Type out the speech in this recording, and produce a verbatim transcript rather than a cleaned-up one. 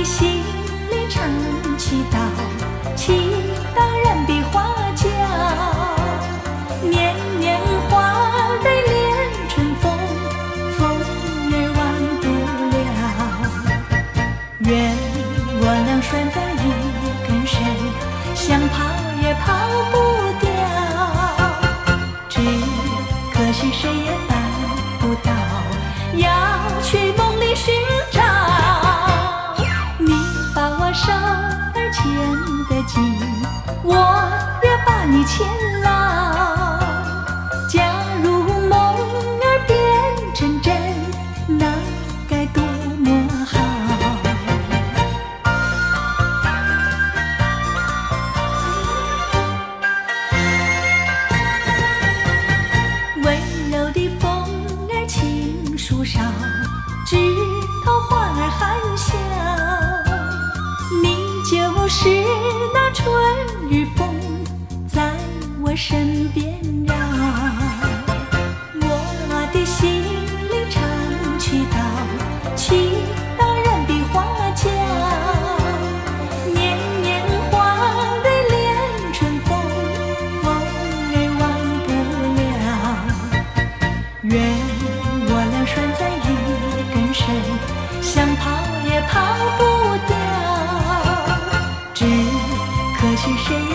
的心里常祈祷，祈祷人比花娇。年年花儿恋春风，风儿忘不了。愿我俩拴在一根绳，想跑也跑不掉。只可惜谁也办不到，要去梦里寻找。你把我手儿牵得紧，我也把你牵牢。假如梦儿变成真，那该多么好。温柔的风儿轻树梢，枝头花儿含笑。你就是那春日风，在我身边绕。我的心里常祈祷，祈祷人比花娇。年年花儿恋春风，风儿忘不了。愿我俩拴在一根绳，想跑也跑不掉。只可惜谁